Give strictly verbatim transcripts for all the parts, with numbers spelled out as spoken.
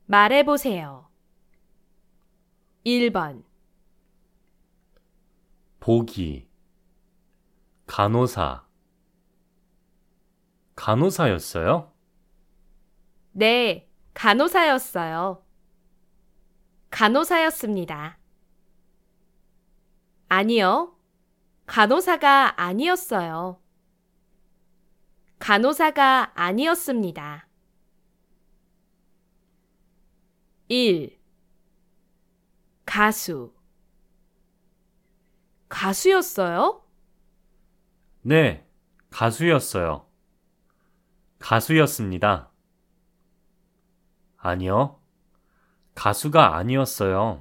말해보세요. 일 번 보기, 간호사. 간호사였어요? 네, 간호사였어요. 간호사였습니다. 아니요, 간호사가 아니었어요. 간호사가 아니었습니다. 일. 가수. 가수였어요? 네, 가수였어요. 가수였습니다. 아니요, 가수가 아니었어요.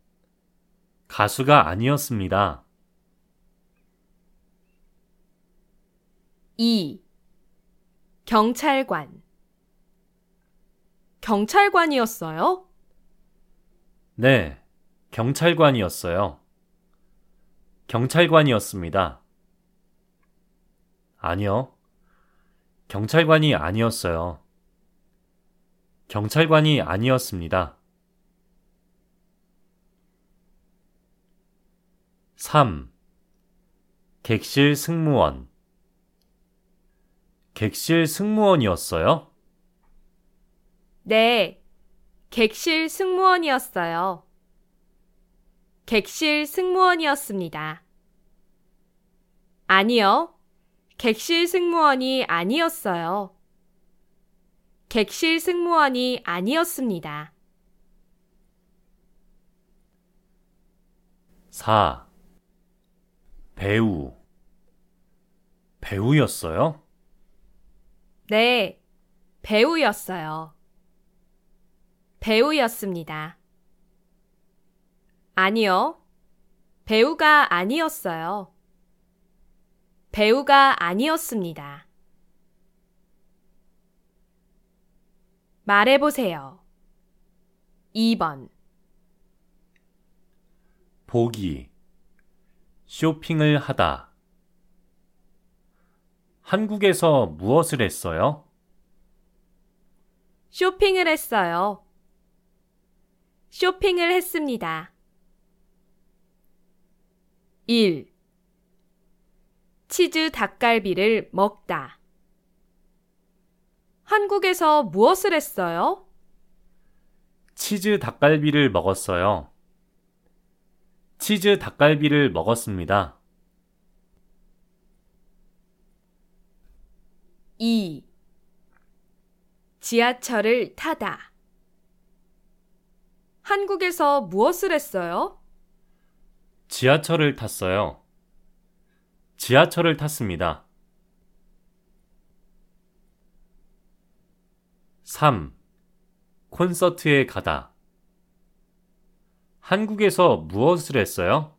가수가 아니었습니다. 이. 경찰관. 경찰관이었어요? 네, 경찰관이었어요. 경찰관이었습니다. 아니요, 경찰관이 아니었어요. 경찰관이 아니었습니다. 삼. 객실 승무원. 객실 승무원이었어요? 네, 객실 승무원이었어요. 객실 승무원이었습니다. 아니요, 객실 승무원이 아니었어요. 객실 승무원이 아니었습니다. 사. 배우. 배우였어요? 네, 배우였어요. 배우였습니다. 아니요, 배우가 아니었어요. 배우가 아니었습니다. 말해보세요. 이 번 보기. 쇼핑을 하다. 한국에서 무엇을 했어요? 쇼핑을 했어요. 쇼핑을 했습니다. 일. 치즈 닭갈비를 먹다. 한국에서 무엇을 했어요? 치즈 닭갈비를 먹었어요. 치즈 닭갈비를 먹었습니다. 이. 지하철을 타다. 한국에서 무엇을 했어요? 지하철을 탔어요. 지하철을 탔습니다. 삼. 콘서트에 가다. 한국에서 무엇을 했어요?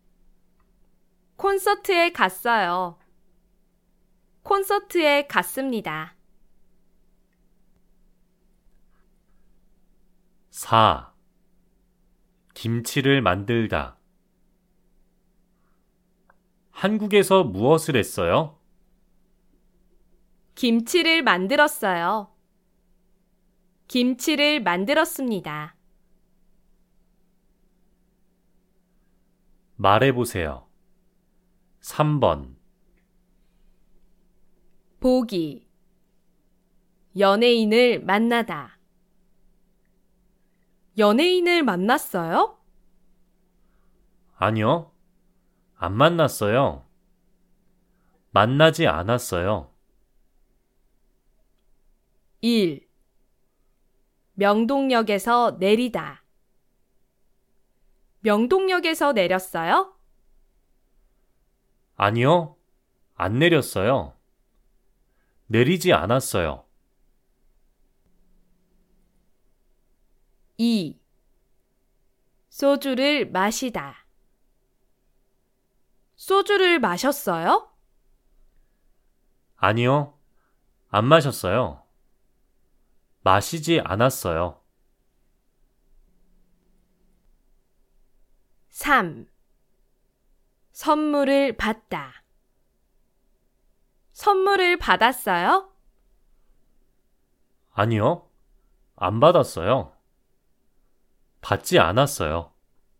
콘서트에 갔어요. 콘서트에 갔습니다. 사. 김치를 만들다. 한국에서 무엇을 했어요? 김치를 만들었어요. 김치를 만들었습니다. 말해보세요. 삼 번. 보기. 연예인을 만나다. 연예인을 만났어요? 아니요, 안 만났어요. 만나지 않았어요. 일. 명동역에서 내리다. 명동역에서 내렸어요? 아니요, 안 내렸어요. 내리지 않았어요. 이. 소주를 마시다. 소주를 마셨어요? 아니요, 안 마셨어요. 마시지 않았어요. 삼. 선물을 받다. 선물을 받았어요? 아니요, 안 받았어요. 받지 않았어요.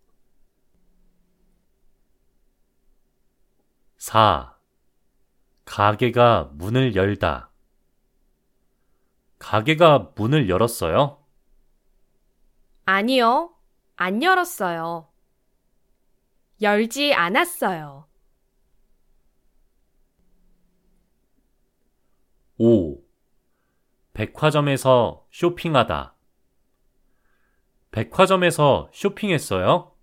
사. 가게가 문을 열다. 가게가 문을 열었어요? 아니요, 안 열었어요. 열지 않았어요. 오. 백화점에서 쇼핑하다. 백화점에서 쇼핑했어요?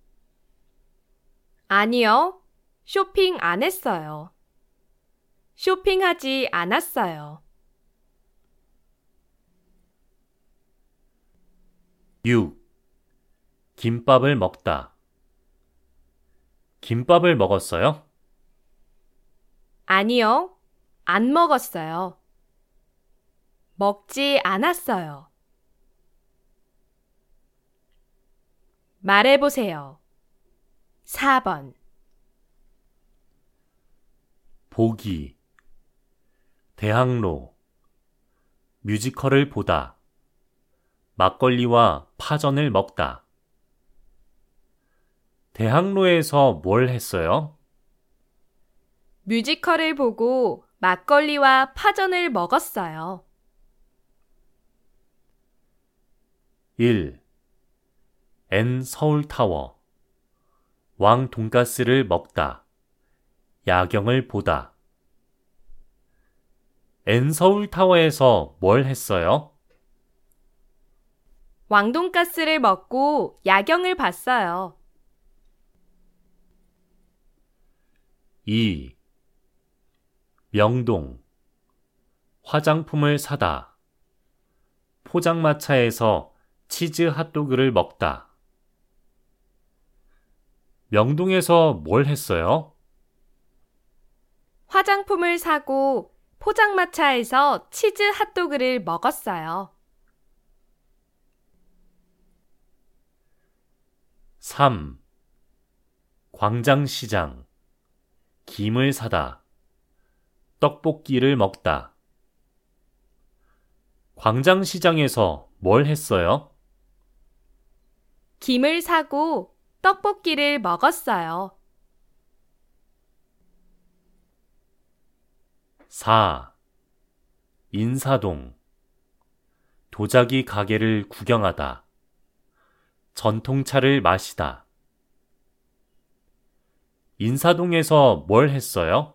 아니요, 쇼핑 안 했어요. 쇼핑하지 않았어요. 육. 김밥을 먹다. 김밥을 먹었어요? 아니요, 안 먹었어요. 먹지 않았어요. 말해보세요. 사 번. 보기. 대학로. 뮤지컬을 보다. 막걸리와 파전을 먹다. 대학로에서 뭘 했어요? 뮤지컬을 보고 막걸리와 파전을 먹었어요. 일. N 서울타워. 왕 돈가스를 먹다. 야경을 보다. N 서울타워에서 뭘 했어요? 왕돈가스를 먹고 야경을 봤어요. 이. 명동. 화장품을 사다. 포장마차에서 치즈 핫도그를 먹다. 명동에서 뭘 했어요? 화장품을 사고 포장마차에서 치즈 핫도그를 먹었어요. 삼. 광장시장. 김을 사다. 떡볶이를 먹다. 광장시장에서 뭘 했어요? 김을 사고 떡볶이를 먹었어요. 사. 인사동. 도자기 가게를 구경하다. 전통차를 마시다. 인사동에서 뭘 했어요?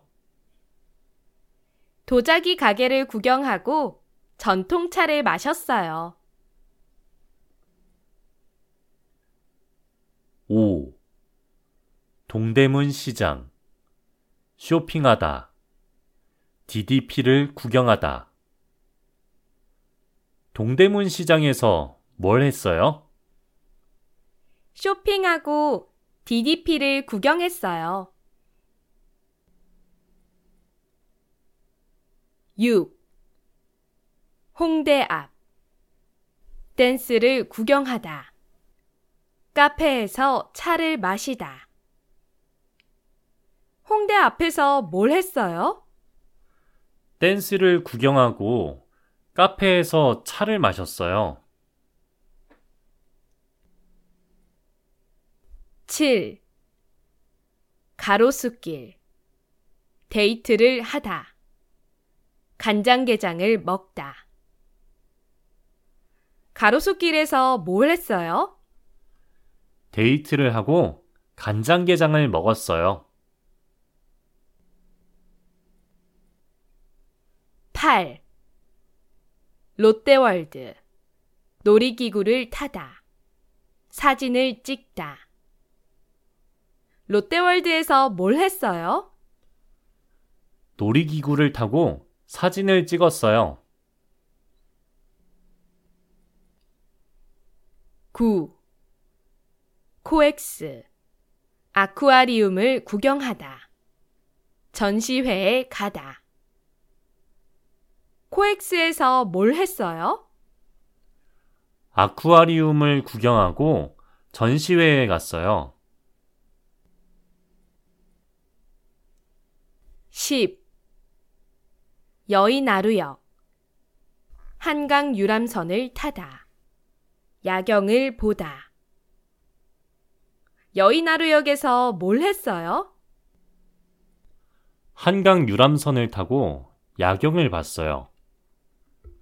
도자기 가게를 구경하고 전통차를 마셨어요. 오. 동대문 시장. 쇼핑하다. 디디피를 구경하다. 동대문 시장에서 뭘 했어요? 쇼핑하고 디디피를 구경했어요. 육. 홍대 앞. 댄스를 구경하다. 카페에서 차를 마시다. 홍대 앞에서 뭘 했어요? 댄스를 구경하고 카페에서 차를 마셨어요. 칠. 가로수길. 데이트를 하다. 간장게장을 먹다. 가로수길에서 뭘 했어요? 데이트를 하고 간장게장을 먹었어요. 팔. 롯데월드. 놀이기구를 타다. 사진을 찍다. 롯데월드에서 뭘 했어요? 놀이기구를 타고 사진을 찍었어요. 구. 코엑스. 아쿠아리움을 구경하다. 전시회에 가다. 코엑스에서 뭘 했어요? 아쿠아리움을 구경하고 전시회에 갔어요. 십. 여의나루역. 한강 유람선을 타다. 야경을 보다. 여의나루역에서 뭘 했어요? 한강 유람선을 타고 야경을 봤어요.